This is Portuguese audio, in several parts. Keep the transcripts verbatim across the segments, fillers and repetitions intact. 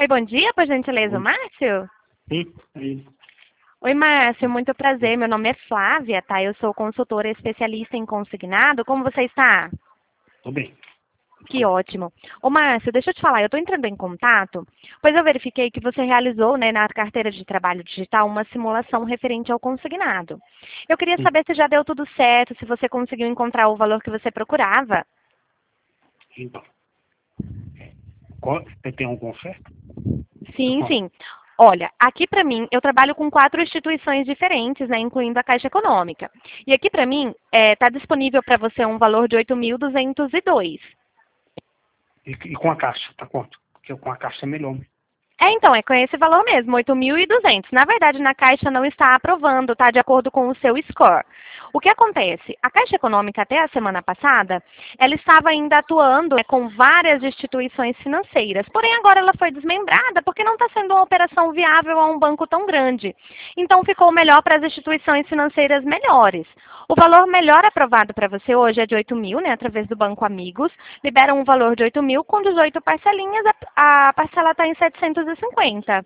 bom dia, por gentileza, Bom, Márcio? sim, é isso. Oi, Márcio, muito prazer. Meu nome é Flávia, tá? Eu sou consultora especialista em consignado. Como você está? Tô bem. Que ótimo. Ô, Márcio, deixa eu te falar, eu estou entrando em contato, pois eu verifiquei que você realizou, né, na carteira de trabalho digital, uma simulação referente ao consignado. Eu queria Sim. saber se já deu tudo certo, se você conseguiu encontrar o valor que você procurava. Então, qual, você tem alguma oferta? Sim, Qual? sim. Olha, aqui para mim, eu trabalho com quatro instituições diferentes, né, incluindo a Caixa Econômica. E aqui para mim, está disponível para você um valor de oito mil duzentos e dois. E, e com a caixa, tá quanto? Porque com a caixa é melhor. É, então, é com esse valor mesmo, oito mil e duzentos. Na verdade, na Caixa não está aprovando, tá? De acordo com o seu score. O que acontece? A Caixa Econômica, até a semana passada, ela estava ainda atuando, né, com várias instituições financeiras. Porém, agora ela foi desmembrada porque não está sendo uma operação viável a um banco tão grande. Então, ficou melhor para as instituições financeiras melhores. O valor melhor aprovado para você hoje é de oito mil, né, através do Banco Amigos. Liberam um valor de oito mil, com dezoito parcelinhas, a, a parcela está em setecentos e cinquenta.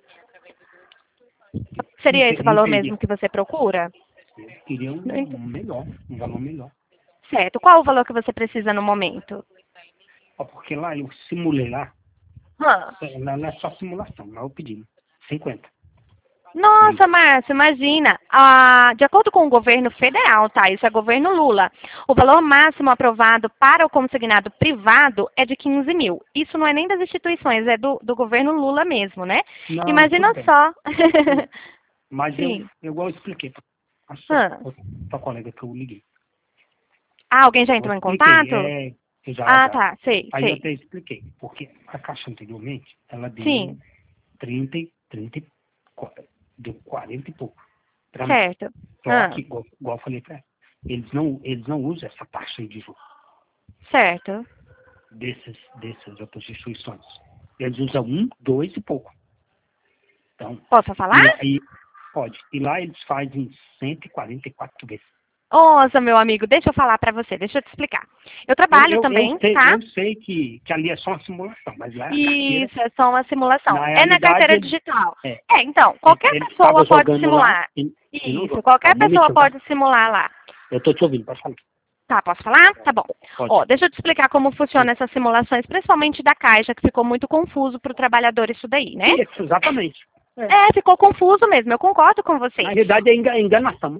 Não, Seria te- esse não valor entendi. mesmo que você procura? Eu queria um, Não ent- um melhor, um valor melhor. Certo. Qual o valor que você precisa no momento? Ó, porque lá eu simulei lá, Hã? lá não é só simulação, lá eu pedi cinquenta. Nossa, Isso. Márcio, imagina. Ah, de acordo com o governo federal, tá? Isso é governo Lula. O valor máximo aprovado para o consignado privado é de quinze mil. Isso não é nem das instituições, é do, do governo Lula mesmo, né? Não, Imagina tudo bem. só. Tudo. Mas eu, Sim. eu igual eu expliquei pra, a sua, Hã? pra colega que eu liguei. Ah, alguém já Eu entrou em expliquei, contato? é, já, Ah, já. tá. Sei, Aí eu sei. até expliquei, porque a caixa anteriormente, ela deu Sim. trinta, e- trinta, e qua- deu quarenta e pouco pra mim. Certo. Só Ah, que, igual, igual eu falei pra ela, eles não, eles não usam essa taxa aí de juros certo. desses, dessas outras instituições. Eles usam um, dois e pouco. Então, Posso e falar? lá, e, pode. E lá eles fazem cento e quarenta e quatro vezes. Nossa, meu amigo, deixa eu falar pra você, deixa eu te explicar. Eu Eu, trabalho eu, eu também, sei, tá? eu sei que, que ali é só uma simulação, mas lá é a carteira, Isso, é só uma simulação. na É na realidade, carteira eles, digital. é, É, então, ele, qualquer ele pessoa estava pode jogando lá simular. e, e não Isso, joga. Tá, um qualquer pessoa momentinho, tá? pode simular lá. Eu tô te ouvindo, pode falar. Tá, posso falar? Tá bom. Pode. Ó, deixa eu te explicar como funciona essas simulações, principalmente da Caixa, que ficou muito confuso para o trabalhador isso daí, né? Isso, exatamente. É. É, ficou confuso mesmo, eu concordo com Na você. realidade é enga- enganação.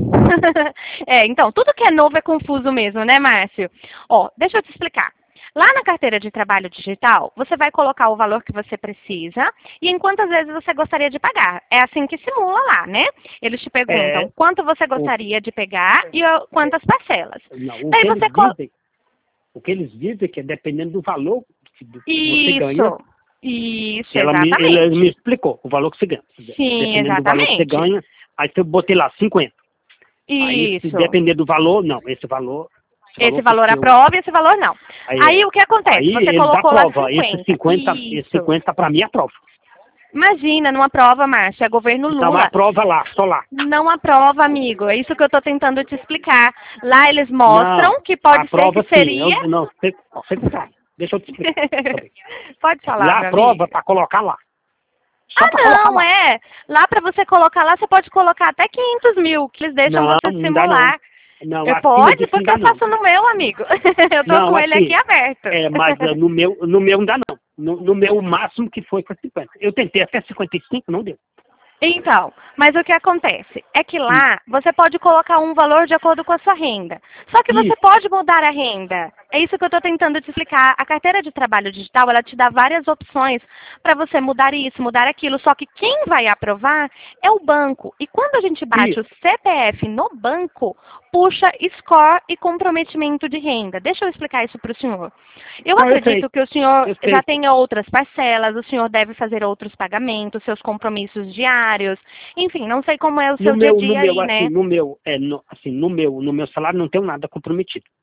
É, então, tudo que é novo é confuso mesmo, né, Márcio? Ó, deixa eu te explicar. Lá na carteira de trabalho digital, você vai colocar o valor que você precisa e em quantas vezes você gostaria de pagar. É assim que simula lá, né? Eles te É, perguntam quanto você o, gostaria de pegar e ó, quantas parcelas. não, o Daí que você eles coloca. dizem, o que eles dizem é que é dependendo do valor que, do que você ganha, Isso, isso, que ela me, ele me exatamente. explicou o valor que você ganha. Sim, Dependendo do valor que você exatamente. ganha, aí eu botei lá cinquenta. Aí se Isso. depender do valor, não, esse valor, esse Esse valor que valor eu, aprova e esse valor não. aí, Aí é, o que acontece? aí Você eles colocou lá aprovam, esse cinquenta. cinquenta, esse Isso. cinquenta para mim aprova. Imagina, não aprova, Márcia, é governo Então Lula. aprova lá, só lá. Não aprova, amigo. É isso que eu estou tentando te explicar. Lá eles Não, mostram que pode ser que aprova sim. Eu, seria. não, você, você que sabe. Deixa eu te explicar também. Pode falar, Lá meu aprova amigo. para colocar lá. Só Ah, para colocar não, lá. é. Lá para você colocar lá, você pode colocar até quinhentos mil, que eles deixam Não, você não dá não. simular. Não, Eu acima pode, disso não porque dá eu não. faço no meu, amigo. Eu tô Não, com ele aqui assim, aberto. é, mas eh, no meu, no meu não dá não. No, no meu o máximo que foi foi cinquenta. Eu tentei até cinquenta e cinco, não deu. Então, mas o que acontece é que Hum. lá você pode colocar um valor de acordo com a sua renda. Só que você Isso. pode mudar a renda. É isso que eu estou tentando te explicar. A carteira de trabalho digital, ela te dá várias opções para você mudar isso, mudar aquilo. Só que quem vai aprovar é o banco. E quando a gente bate o Isso. C P F no banco, puxa score e comprometimento de renda. Deixa eu explicar isso para o senhor. Eu Não, eu sei. acredito que o senhor Eu já sei. tenha outras parcelas, o senhor deve fazer outros pagamentos, seus compromissos diários. Enfim, não sei como é o No seu dia a meu, no dia meu, aí, assim, né? no meu, é, no, assim, no meu, no meu salário não tenho nada comprometido.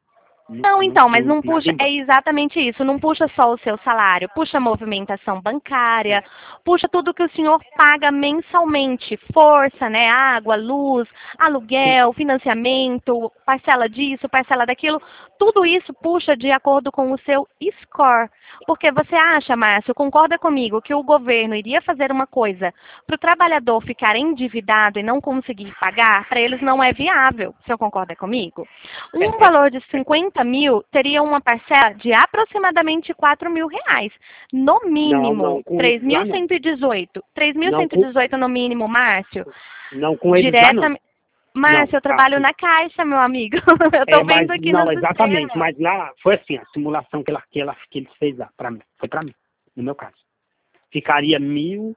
Não, então, mas não nada puxa, em é banco. exatamente isso, não puxa só o seu salário, puxa a movimentação bancária, puxa tudo que o senhor paga mensalmente, força, né, água, luz, Sim. aluguel, financiamento, parcela disso, parcela daquilo, tudo isso puxa de acordo com o seu score. Porque você acha, Márcio, concorda comigo, que o governo iria fazer uma coisa para o trabalhador ficar endividado e não conseguir pagar? Para eles não é viável, o senhor concorda comigo? Um É, é, valor de cinquenta mil teria uma parcela de aproximadamente quatro mil reais. No não, não, mínimo, com três eles mil lá não. cento e dezoito. Não com, três mil cento e dezoito no mínimo, Márcio. não com eles lá não. Diretamente. Não, Márcio, eu trabalho assim. na Caixa, meu amigo. Eu É, estou mas vendo aqui no não, exatamente, sistema. mas lá foi assim, a simulação que, ela, que, ela, que eles fez lá, pra mim, foi para mim, no meu caso. Ficaria mil,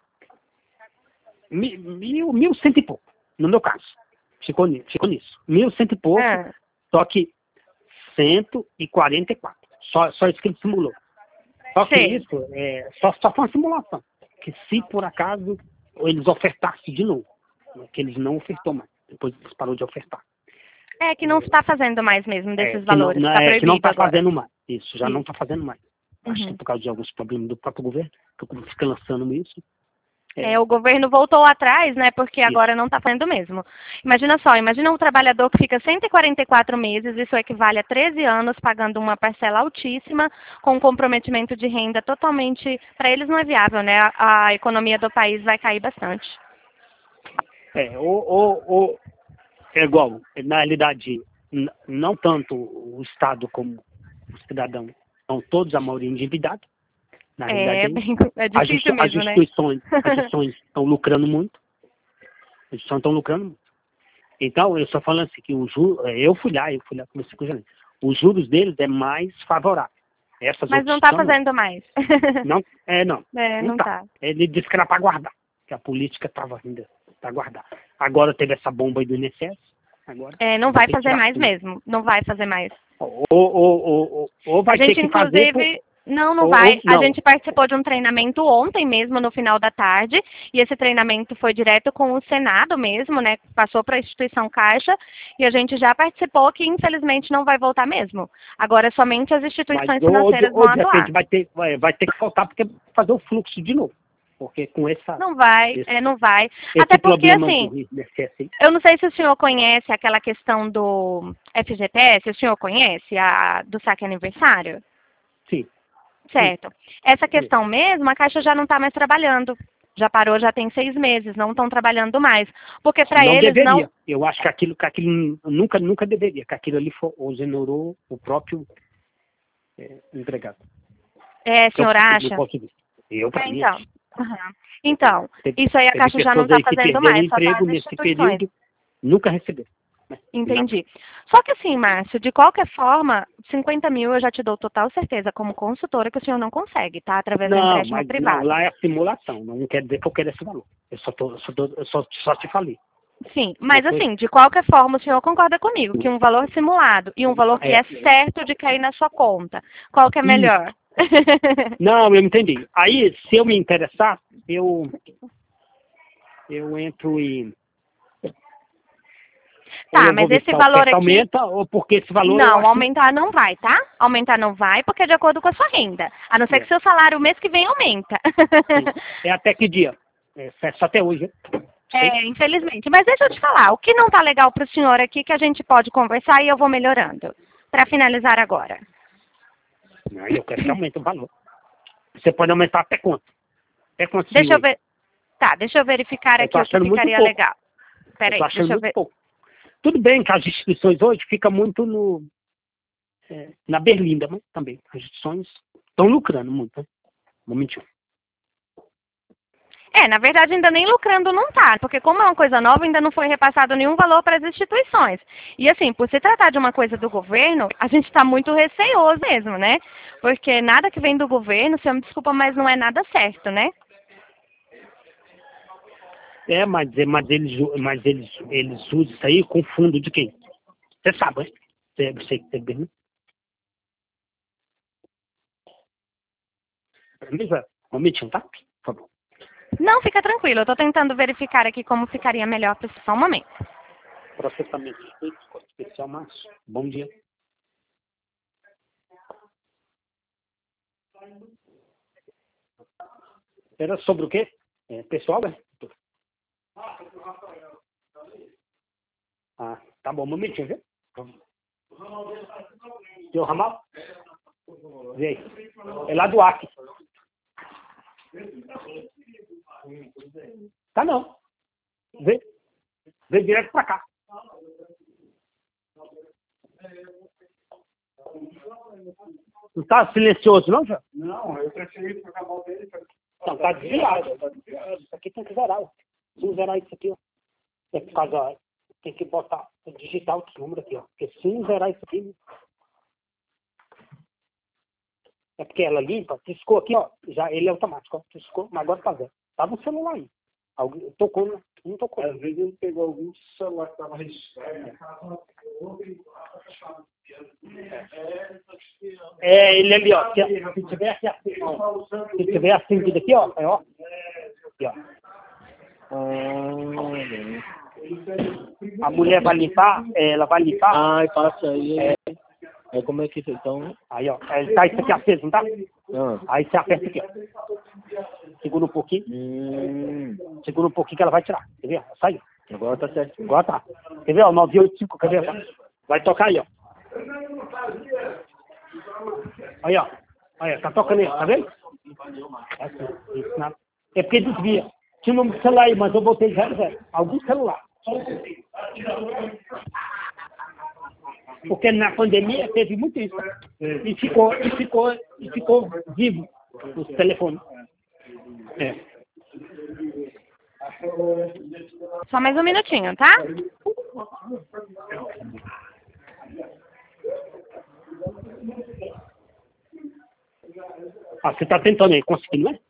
mil, mil, mil cento e pouco, no meu caso. Ficou, ni- ficou nisso. Mil cento e pouco, Ah, só que cento e quarenta e quatro. Só, só isso que ele simulou. Só que sei. isso é, só, só foi uma simulação. Que se por acaso eles ofertassem de novo, né, que eles não ofertou mais, depois eles parou de ofertar. É que não está fazendo mais mesmo É, desses que não, valores, não- está é, que não proibido está agora. fazendo mais. Isso, já não Isso. está fazendo mais. Acho que Uhum. por causa de alguns problemas do próprio governo, que o governo fica lançando isso. É, É, o governo voltou atrás, né, porque isso. agora não está fazendo mesmo. Imagina só, imagina um trabalhador que fica cento e quarenta e quatro meses, isso equivale a treze anos, pagando uma parcela altíssima, com um comprometimento de renda totalmente, para eles não é viável, né, a, a economia do país vai cair bastante. É, ou, ou, ou, é igual, na realidade, n- não tanto o Estado como o cidadão, são todos a maioria endividados, na realidade É, é isso. bem, é As, insti- difícil as mesmo, né? instituições, as instituições estão lucrando muito, as instituições estão lucrando muito. Então, eu só falando assim, que o juro, eu fui lá, eu fui lá conversar com o gerente. Os juros deles é mais favorável. Essas Mas outras não está instituições não. fazendo mais. Não, é, não. É, Não não tá. tá. Ele disse que era para guardar. Que a política estava ainda para guardar. Agora teve essa bomba aí do I N S S. Agora É, não vai vai ter que fazer tirar mais tudo. mesmo, não vai fazer mais. Ou, ou, ou, ou, ou A vai ter gente, que fazer por. inclusive, não, não Ou, vai. ou A não. gente participou de um treinamento ontem mesmo, no final da tarde, e esse treinamento foi direto com o Senado mesmo, né? Passou para a instituição Caixa, e a gente já participou que, infelizmente, não vai voltar mesmo. Agora, somente as Mas instituições ou, ou, de, financeiras vão ou de atuar. repente vai ter, vai, vai ter que faltar porque fazer o fluxo de novo. Porque com essa, Não vai, esse, é, não vai. esse Até porque, problema assim, do I N S S aí. eu não sei se o senhor conhece aquela questão do F G T S, o senhor conhece a do saque aniversário? Sim, sim. Certo. Essa Sim. questão mesmo, a Caixa já não está mais trabalhando. Já parou, já tem seis meses, não estão trabalhando mais. Porque para Não eles não. deveria. Eu acho que aquilo, que aquilo nunca, nunca deveria, que aquilo ali foi, onerou o próprio é, empregado. É, Eu, senhor do meu acha? ponto de vista. Eu, É, para mim, então. acho. Aham. Então, Teve, isso aí a teve Caixa já não pessoas está aí que fazendo perderam o mais, só tá emprego as nesse instituições. período, nunca receberam. Né? Nada. Entendi. Só que assim, Márcio, de qualquer forma, cinquenta mil eu já te dou total certeza, como consultora, que o senhor não consegue, tá? Através do Não, empréstimo mas não, privado. lá é a simulação. Não quer dizer que eu quero esse valor. Eu só, tô, eu só, tô- eu só, só te falei. Sim, Não mas foi? assim, de qualquer forma, o senhor concorda comigo que um valor simulado e um valor que É, é certo de cair na sua conta, qual que é isso. melhor? Não, eu entendi. Aí, se eu me interessar, eu, eu entro em. Ou Tá, eu vou mas ver esse se a valor oferta aqui, aumenta, ou porque esse valor eu não, acho. aumentar não vai, tá? Aumentar não vai, porque é de acordo com a sua renda. A não ser que É, seu salário o mês que vem aumenta. sim. É até que dia? É, só até hoje, né? Sei. É, infelizmente. Mas deixa eu te falar, o que não tá legal pro senhor aqui que a gente pode conversar e eu vou melhorando. Para finalizar agora. Não, eu quero que aumente o valor. Você pode aumentar até quanto? Até quanto se Deixa eu hoje? ver. Tá, deixa eu verificar Eu tô aqui o que achando muito ficaria pouco. legal. Eu tô Peraí, achando deixa eu muito ver. pouco. Tudo bem que as instituições hoje ficam muito no, é, na berlinda, mas também. As instituições estão lucrando muito, né? Vou mentir. É, na verdade ainda nem lucrando não tá, porque como é uma coisa nova, ainda não foi repassado nenhum valor para as instituições. E assim, por se tratar de uma coisa do governo, a gente está muito receoso mesmo, né? Porque nada que vem do governo, se eu me desculpa, mas não é nada certo, né? É, mas, é, mas, eles, mas eles, eles usam isso aí com fundo de quem? Você sabe, né? Você, você, você, você, Beleza? Vou mentir, tá? Por favor. Não, fica tranquilo, eu estou tentando verificar aqui como ficaria melhor para só um momento. Processamento feito, especial, Márcio. Bom dia. Era sobre o quê? É, pessoal, né? Ah, tá bom, um momentinho, viu? Seu ramal? Vê aí. É lá do Acre. Tá não. Vê. Vê direto pra cá. Não tá silencioso, não, já? Não, eu preferi trocar a bola dele. Não, tá desviado. Isso aqui tem que zerar, ó. Se não zerar isso aqui, ó. É por causa, ó, tem que botar, digitar outro número aqui, ó. Porque se não zerar isso aqui. É porque ela limpa, piscou aqui, ó. Já ele é automático, ó. Piscou, mas agora tá zero. Tá no celular aí. Alguém tocou, né? Não tocou. Às vezes ele pegou algum celular que estava registrado. É, ele ali, ó. Se, se tiver aqui assim, ó. Se tiver acendido aqui, ó. É, ó. Aqui, ó. A mulher vai limpar, ela vai limpar. Ai, passa aí. É, É como é que vocês estão? aí, ó. É, tá isso aqui aceso, não tá? Ah. Aí você aperta aqui, ó. Segura um pouquinho. Hum, Segura um pouquinho que ela vai tirar. Quer ver? Saiu. agora tá certo. Agora tá. Quer ver? Ó, nove oito cinco, quer ver? Vai tocar aí, ó. Aí, ó. Aí, ó. Tá tocando aí, tá vendo? É assim, isso não. É porque desvia. Tinha um celular aí, mas eu botei zero zero. Algum celular. Porque na pandemia teve muito isso. E ficou, e ficou, e ficou vivo os telefones. É. Só mais um minutinho, tá? Ah, você tá tentando aí, conseguindo, né?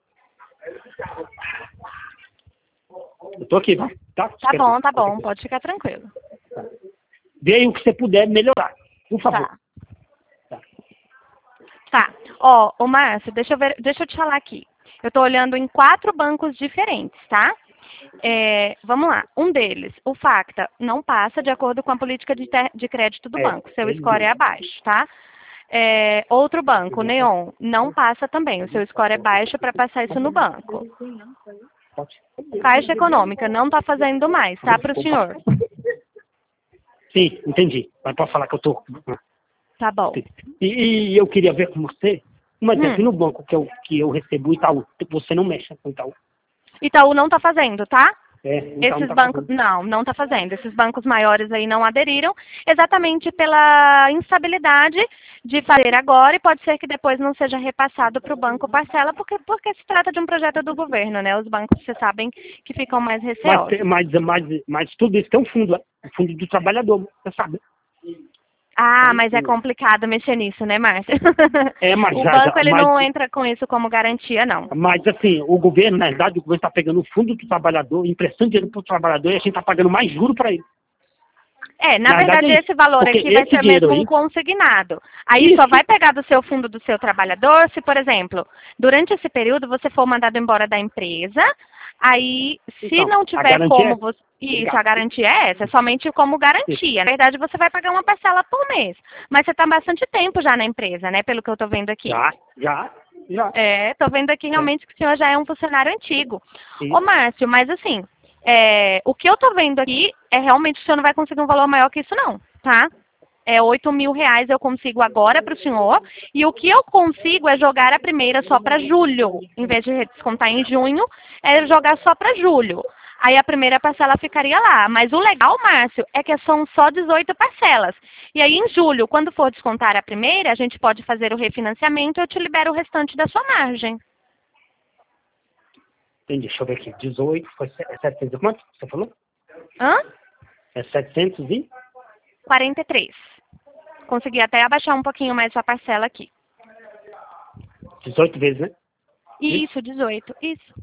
Eu tô aqui, vai. Tá, Tá bom, tá bom. Pode ficar tranquilo. Vê aí o que você puder melhorar, por favor. Tá. Tá. Ó, ô Márcio, deixa eu ver, deixa eu te falar aqui. Eu tô olhando em quatro bancos diferentes, tá? É, vamos lá. Um deles, o Facta, não passa de acordo com a política de, ter- de crédito do É, banco. Seu ele score é não. abaixo, tá? É, outro banco, o Neon, não passa também. O seu score é baixo para passar isso no banco. Pode. Caixa Econômica não está fazendo mais, tá, para o senhor? Sim, entendi. Mas pode falar que eu tô. Tá bom. E, e eu queria ver com você, mas Hum. aqui no banco que eu, que eu recebo o Itaú, você não mexe com o Itaú. Itaú não está fazendo, tá? É, então Esses tá bancos, fazendo. não, não está fazendo. Esses bancos maiores aí não aderiram, exatamente pela instabilidade de fazer agora, e pode ser que depois não seja repassado para o banco parcela, porque, porque se trata de um projeto do governo, né? Os bancos, vocês sabem, que ficam mais Mas, receosos. tem- mas, mas, mas tudo isso tem um fundo, o fundo do trabalhador, você sabe. Ah, mas é complicado mexer nisso, né, Márcia? É, mas O já- banco, já- ele mas- não entra com isso como garantia, não. Mas assim, o governo, na verdade, o governo está pegando o fundo do trabalhador, emprestando dinheiro para o trabalhador e a gente está pagando mais juro para ele. É, na, Na verdade, verdade, é isso. esse valor Porque aqui vai esse ser dinheiro mesmo um aí- consignado. Aí Isso. só vai pegar do seu fundo do seu trabalhador se, por exemplo, durante esse período você for mandado embora da empresa, aí se Então, não a tiver garantia como é- você... Isso, Obrigado. a garantia é essa, é somente como garantia. Na verdade, você vai pagar uma parcela por mês. Mas você está há bastante tempo já na empresa, né, pelo que eu estou vendo aqui. Já, já, já. É, estou vendo aqui realmente que o senhor já é um funcionário antigo. Sim. Ô, Márcio, mas assim, é, o que eu estou vendo aqui é realmente que o senhor não vai conseguir um valor maior que isso não, tá? É oito mil reais eu consigo agora para o senhor, e o que eu consigo é jogar a primeira só para julho. Em vez de descontar em junho, é jogar só para julho. Aí a primeira parcela ficaria lá. Mas o legal, Márcio, é que são só dezoito parcelas. E aí em julho, quando for descontar a primeira, a gente pode fazer o refinanciamento e eu te libero o restante da sua margem. Entendi, deixa eu ver aqui. dezoito, foi se- é setecentos e quanto? Você falou? Hã? É setecentos e? quarenta e três. Consegui até abaixar um pouquinho mais sua parcela aqui. dezoito vezes, né? Isso, dezoito. Isso.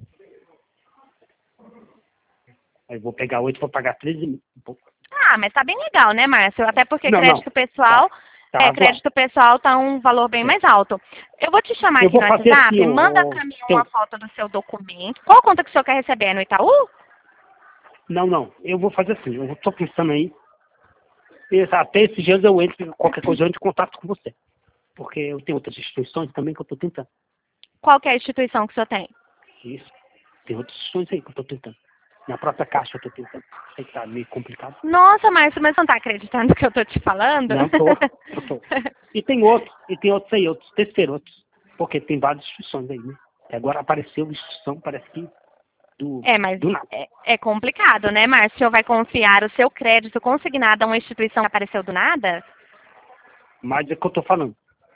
Aí eu vou pegar oito, vou pagar treze mil. Um pouco. Ah, mas tá bem legal, né, Márcio? Até porque Não, crédito não. pessoal, Tá, é, agora. crédito pessoal tá um valor bem mais alto. Eu vou te chamar Eu aqui vou no fazer WhatsApp, assim, ô, manda ô, pra mim seu- uma foto do seu documento. Qual conta que o senhor quer receber? É no Itaú? Não, não. Eu vou fazer assim. Eu tô pensando aí. Esse- Até esses dias eu entro, qualquer coisa eu entro em contato com você. Porque eu tenho outras instituições também que eu tô tentando. Qual que é a instituição que o senhor tem? Isso. Tem outras instituições aí que eu estou tentando. Na própria caixa eu estou tentando. Sei que tá meio complicado. Nossa, Márcio, mas você não tá acreditando no que eu tô te falando? Não, tô. Eu tô. E tem outros, e tem outros aí, outros terceiros, outros. Porque tem várias instituições aí, né? E agora apareceu uma instituição, parece que do, É, mas do nada. é, é complicado, né, Márcio? O senhor vai confiar o seu crédito consignado a uma instituição que apareceu do nada? Mas é o que eu estou falando.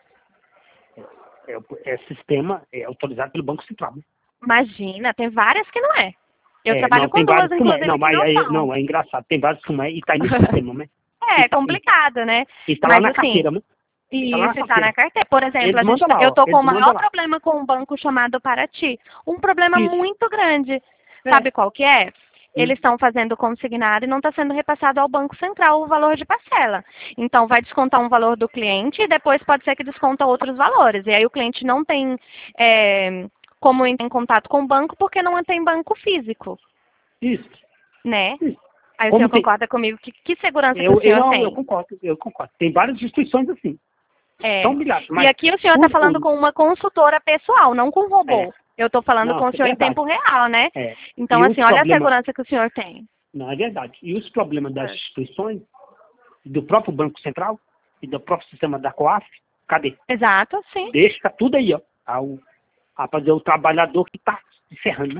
É, é, é sistema é autorizado pelo Banco Central, né? Imagina, tem várias que não é. Eu É, trabalho não, com tem duas, vários que não é. inclusive, Não, que mas não aí, são. não, é engraçado. Tem vários que não é e tá aí no sistema, né? É, E tá, complicado, né? e tá lá Mas na assim, carteira, né? e Tá lá na isso está na carteira. carteira. Por exemplo, Eles a gente, mandam tá- lá, eu ó. tô com Eles o mandam maior lá. problema com um banco chamado Paraty. Um problema Isso. muito grande. É. Sabe qual que é? Hum. Eles estão fazendo consignado e não está sendo repassado ao Banco Central o valor de parcela. Então, vai descontar um valor do cliente e depois pode ser que desconta outros valores. E aí o cliente não tem é, como entrar em contato com o banco porque não tem banco físico, Isso. né? Isso. Aí o Como senhor tem- concorda comigo? Que, que segurança que Eu, o eu, senhor não, tem? eu concordo, eu concordo. Tem várias instituições assim. É. São milhares. E Mas aqui o senhor está o- falando o- com uma consultora pessoal, não com robô. É. Eu estou falando Não, com o é senhor em verdade. tempo real, né? É. Então, E assim, os olha a problemas- segurança que o senhor tem. Não, é verdade. E os problemas das É. instituições, do próprio Banco Central e do próprio sistema da COAF, cadê? Exato, sim. Deixa tudo aí, ó. Ao, a fazer o trabalhador que está se ferrando, né?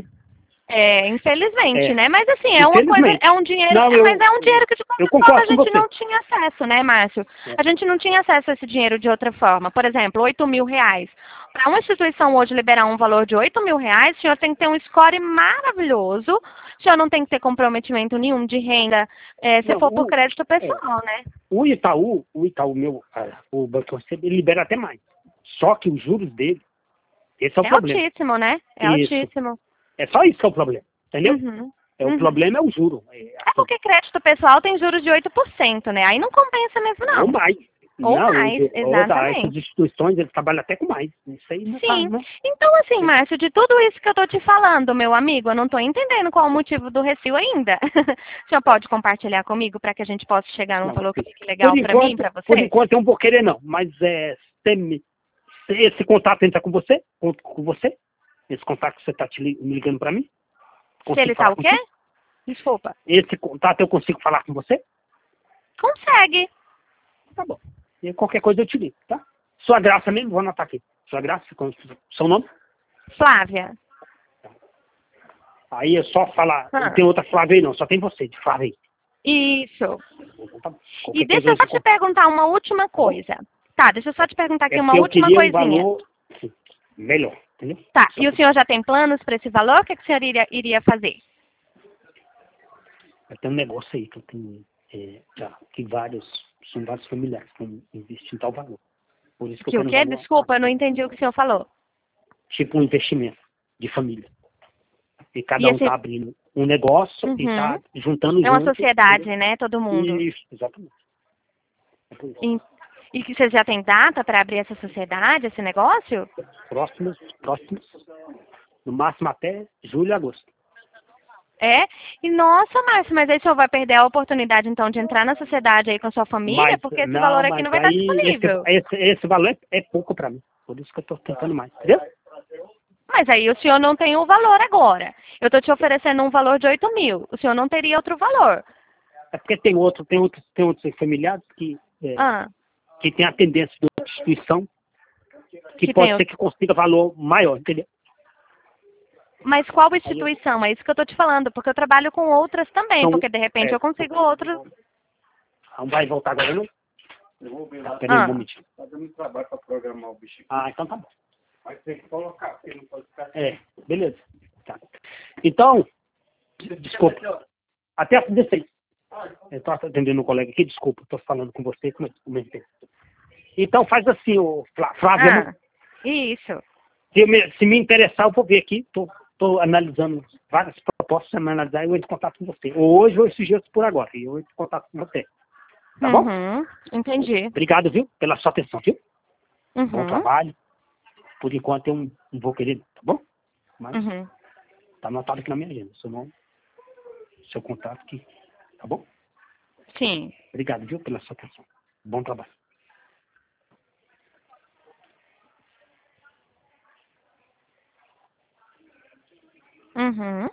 É, infelizmente, É. né? Mas assim, é uma coisa, Infelizmente. é um dinheiro, Não, é, eu- mas é um dinheiro que de eu qualquer forma concordo a com gente você. não tinha acesso, né, Márcio? É. A gente não tinha acesso a esse dinheiro de outra forma. Por exemplo, oito mil reais. Para uma instituição hoje liberar um valor de oito mil reais, o senhor tem que ter um score maravilhoso, o senhor não tem que ter comprometimento nenhum de renda, é, se Não, for por o- crédito pessoal, né? O Itaú, o Itaú, meu, ah, o Banco Central, ele libera até mais. Só que os juros dele, esse é o É problema. altíssimo, né? É Isso. altíssimo. É só isso que é o problema, entendeu? Uhum. É, o Uhum. problema é o juro. É, É assim, porque crédito pessoal tem juros de oito por cento, né? Aí não compensa mesmo, ou não. mais. Ou não, mais, o- ou da- essas exatamente. instituições, eles trabalham até com mais. Isso aí não tá, Sim. né? Então, assim, Márcio, de tudo isso que eu tô te falando, meu amigo, eu não tô entendendo qual o motivo do recibo ainda. O senhor pode compartilhar comigo para que a gente possa chegar num Não, valor que por- fique legal por para mim, enquanto, para por você? enquanto eu não vou querer não, mas é, se me- se esse contato entra com você, com, com você, esse contato que você está me ligando para mim, Se consigo ele tá falar o quê? contigo? Desculpa. Esse contato eu consigo falar com você? Consegue. Tá bom. E qualquer coisa eu te ligo, tá? Sua Graça mesmo, vou anotar aqui. Sua Graça, com seu nome? Flávia. Aí é só falar, Ah. não tem outra Flávia aí não, só tem você, de Flávia aí. Isso. Então, tá bom. E Qualquer deixa coisa eu só eu te perguntar uma última coisa. Tá, deixa eu só te perguntar aqui É uma porque eu última queria um coisinha. valor assim, melhor, entendeu? Tá, e o senhor já tem planos para esse valor? O que, que o senhor iria, iria fazer? Tem um negócio aí que eu tenho, é, já, que vários, são vários familiares que estão investindo em tal valor. Por isso que, Que eu o quero quê? um valor, Desculpa, eu não entendi o que o senhor falou. tipo um investimento de família. E cada E um esse- está abrindo um negócio e Uhum. está juntando É uma junto, sociedade, entendeu? né? Todo mundo. Isso, exatamente. É por isso. E, e que vocês já têm data para abrir essa sociedade, esse negócio? Próximos, próximos, no máximo até julho e agosto. É? E nossa, Márcio, mas aí o senhor vai perder a oportunidade então de entrar na sociedade aí com a sua família, Mas, porque esse não, valor aqui mas não vai estar aí disponível. Esse, esse, esse valor é, é pouco para mim. Por isso que eu estou tentando mais, entendeu? Mas aí o senhor não tem o valor agora. Eu estou te oferecendo um valor de oito mil. O senhor não teria outro valor. É porque tem outro, tem outros, tem outros familiares que, é, Ah, que tem a tendência de outra instituição que, Que pode tem ser que consiga valor maior, entendeu? mas qual instituição? É isso que eu estou te falando, porque eu trabalho com outras também, Então, porque de repente é. eu consigo outros. Não vai voltar agora, não? Eu vou ver Ah, lá. peraí Ah. um momentinho. Tá dando trabalho para programar o bicho. Ah, então tá bom. Mas tem que colocar, porque não pode ficar. É, beleza. Tá. Então, desculpa. Até às dezesseis. Eu estou atendendo um colega aqui, desculpa, estou falando com você como ao mesmo tempo. Então faz assim, ô Flá- Flávia, Ah, né? isso. se, eu me, se me interessar, eu vou ver aqui, estou analisando várias propostas, se eu me analisar, eu entro em contato com você. Ou hoje ou esses dias por agora, e eu entro em contato com você. Tá bom? Uhum, entendi. Obrigado, viu, pela sua atenção, viu? Bom Uhum, trabalho. Por enquanto eu não, não vou querer, tá bom? Mas uhum. tá anotado aqui na minha agenda, seu nome, seu contato aqui, tá bom? Sim. Obrigado, viu, pela sua atenção. Bom trabalho. Uhum.